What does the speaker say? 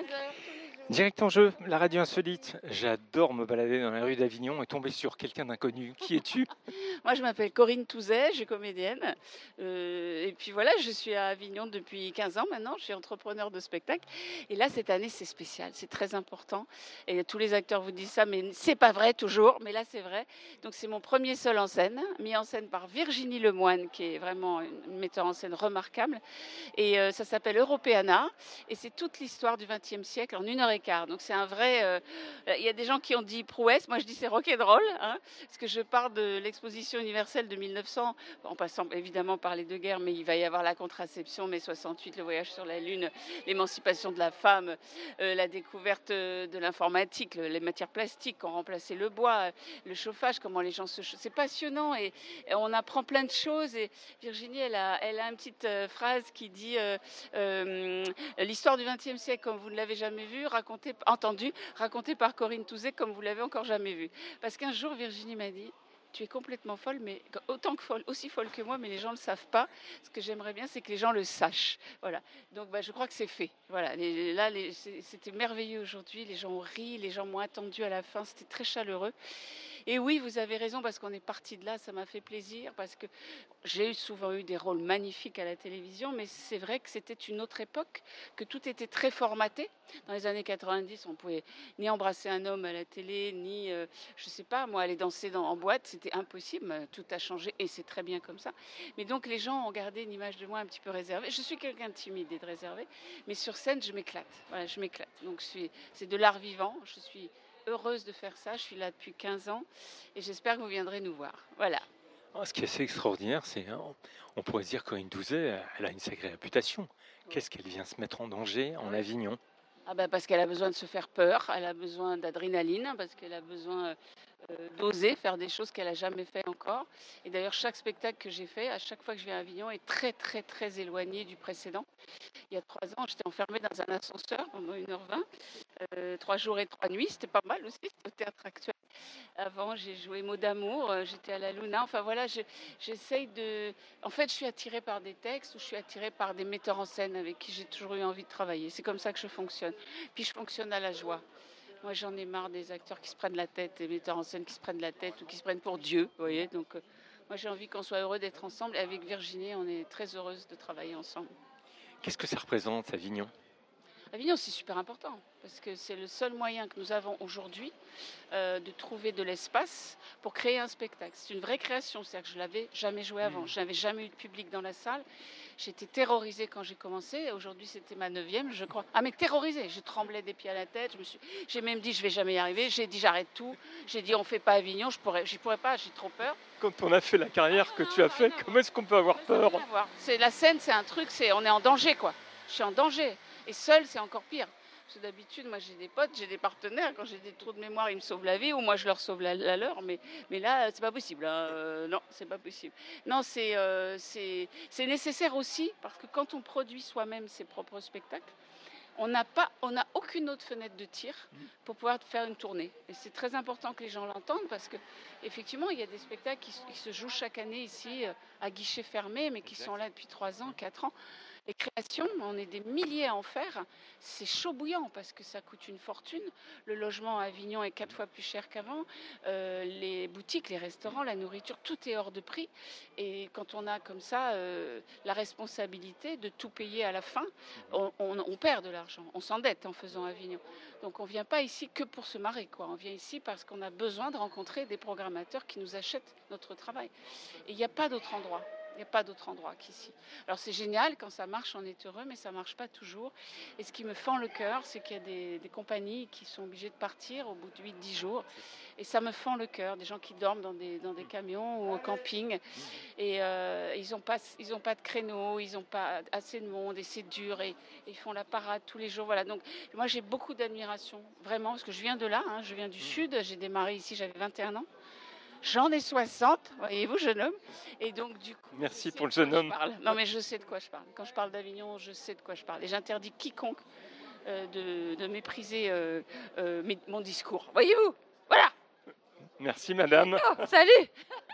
heures, tous les jours. Direct en jeu, la radio insolite. J'adore me balader dans les rues d'Avignon et tomber sur quelqu'un d'inconnu. Qui es-tu? Moi, je m'appelle Corinne Touzet, je suis comédienne. Et puis voilà, je suis à Avignon depuis 15 ans maintenant. Je suis entrepreneur de spectacle. Et là, cette année, c'est spécial, c'est très important. Et tous les acteurs vous disent ça, mais c'est pas vrai toujours. Mais là, c'est vrai. Donc, c'est mon premier seul en scène, mis en scène par Virginie Lemoine, qui est vraiment une metteur en scène remarquable. Et ça s'appelle Europeana. Et c'est toute l'histoire du XXe siècle en 1 h 15. Donc, c'est un vrai. Il y a des gens qui ont dit prouesse. Moi, je dis c'est rock'n'roll, hein, parce que je pars de l'exposition universelle de 1900, en passant évidemment par les deux guerres, mais il va y avoir la contraception, mai 68, le voyage sur la Lune, l'émancipation de la femme, la découverte de l'informatique, les matières plastiques qui ont remplacé le bois, le chauffage, comment les gens se chauffent. C'est passionnant et on apprend plein de choses. Et Virginie, elle a une petite phrase qui dit l'histoire du XXe siècle comme vous ne l'avez jamais vu, racontée par Corinne Touzet comme vous l'avez encore jamais vu. Parce qu'un jour, Virginie m'a dit: tu es complètement folle, mais autant que folle, aussi folle que moi, mais les gens ne le savent pas. Ce que j'aimerais bien, c'est que les gens le sachent. Voilà. Donc, je crois que c'est fait. Voilà. C'était merveilleux aujourd'hui. Les gens ont ri, les gens m'ont attendu à la fin. C'était très chaleureux. Et oui, vous avez raison, parce qu'on est parti de là, ça m'a fait plaisir, parce que j'ai souvent eu des rôles magnifiques à la télévision, mais c'est vrai que c'était une autre époque, que tout était très formaté. Dans les années 90, on pouvait ni embrasser un homme à la télé, ni, je sais pas, moi, aller danser en boîte, c'était impossible. Tout a changé et c'est très bien comme ça. Mais donc, les gens ont gardé une image de moi un petit peu réservée. Je suis quelqu'un de timide et de réservé, mais sur scène, je m'éclate. Voilà, je m'éclate. Donc, c'est de l'art vivant. Je suis heureuse de faire ça. Je suis là depuis 15 ans et j'espère que vous viendrez nous voir. Voilà. Ce qui est assez extraordinaire, c'est, on pourrait se dire Corinne Touzet, elle a une sacrée réputation. Qu'est-ce qu'elle vient se mettre en danger en Avignon? Parce qu'elle a besoin de se faire peur, elle a besoin d'adrénaline, parce qu'elle a besoin d'oser faire des choses qu'elle n'a jamais fait encore. Et d'ailleurs, chaque spectacle que j'ai fait, à chaque fois que je viens à Avignon, est très, très, très éloigné du précédent. Il y a 3 ans, j'étais enfermée dans un ascenseur pendant 1 h 20, 3 jours et 3 nuits, c'était pas mal aussi, c'était au Théâtre Actuel. Avant, j'ai joué Mots d'amour, j'étais à la Luna. Enfin voilà, j'essaye de. En fait, je suis attirée par des textes ou je suis attirée par des metteurs en scène avec qui j'ai toujours eu envie de travailler. C'est comme ça que je fonctionne. Puis je fonctionne à la joie. Moi, j'en ai marre des acteurs qui se prennent la tête, des metteurs en scène qui se prennent la tête ou qui se prennent pour Dieu, vous voyez. Donc, moi, j'ai envie qu'on soit heureux d'être ensemble. Et avec Virginie, on est très heureuse de travailler ensemble. Qu'est-ce que ça représente, Avignon? Avignon, c'est super important parce que c'est le seul moyen que nous avons aujourd'hui de trouver de l'espace pour créer un spectacle. C'est une vraie création, c'est-à-dire que je ne l'avais jamais joué avant. Je n'avais jamais eu de public dans la salle. J'étais terrorisée quand j'ai commencé. Aujourd'hui, c'était ma 9e, je crois. Ah, mais terrorisée. Je tremblais des pieds à la tête. J'ai même dit, je ne vais jamais y arriver. J'ai dit, j'arrête tout. J'ai dit, on ne fait pas Avignon. J'y pourrais pas, j'ai trop peur. Quand on a fait la carrière que tu as fait, comment est-ce qu'on peut avoir peur? La scène, c'est un truc, on est en danger, quoi. Je suis en danger. Et seule, c'est encore pire. Parce que d'habitude, moi, j'ai des potes, j'ai des partenaires. Quand j'ai des trous de mémoire, ils me sauvent la vie ou moi, je leur sauve la leur. Mais là, c'est pas possible. Non, c'est pas possible. Non, c'est nécessaire aussi parce que quand on produit soi-même ses propres spectacles, on n'a aucune autre fenêtre de tir pour pouvoir faire une tournée. Et c'est très important que les gens l'entendent parce qu'effectivement, il y a des spectacles qui se jouent chaque année ici à guichet fermé, mais qui sont là depuis 3 ans, 4 ans. Les créations, on est des milliers à en faire. C'est chaud bouillant parce que ça coûte une fortune. Le logement à Avignon est 4 fois plus cher qu'avant. Les boutiques, les restaurants, la nourriture, tout est hors de prix. Et quand on a comme ça la responsabilité de tout payer à la fin, on perd de l'argent. On s'endette en faisant Avignon. Donc on ne vient pas ici que pour se marrer, quoi. On vient ici parce qu'on a besoin de rencontrer des programmateurs qui nous achètent notre travail. Et il n'y a pas d'autre endroit. Il n'y a pas d'autre endroit qu'ici. Alors c'est génial, quand ça marche, on est heureux, mais ça ne marche pas toujours. Et ce qui me fend le cœur, c'est qu'il y a des compagnies qui sont obligées de partir au bout de 8-10 jours. Et ça me fend le cœur, des gens qui dorment dans des camions ou au camping. Et ils n'ont pas de créneau, ils n'ont pas assez de monde et c'est dur. Et ils font la parade tous les jours. Voilà. Donc moi j'ai beaucoup d'admiration, vraiment, parce que je viens de là, je viens du Sud. J'ai démarré ici, j'avais 21 ans. J'en ai 60, voyez-vous, jeune homme. Et donc, du coup. Merci pour le jeune homme. Non, mais je sais de quoi je parle. Quand je parle d'Avignon, je sais de quoi je parle. Et j'interdis quiconque de mépriser mon discours. Voyez-vous. Voilà. Merci, madame. Oh, salut.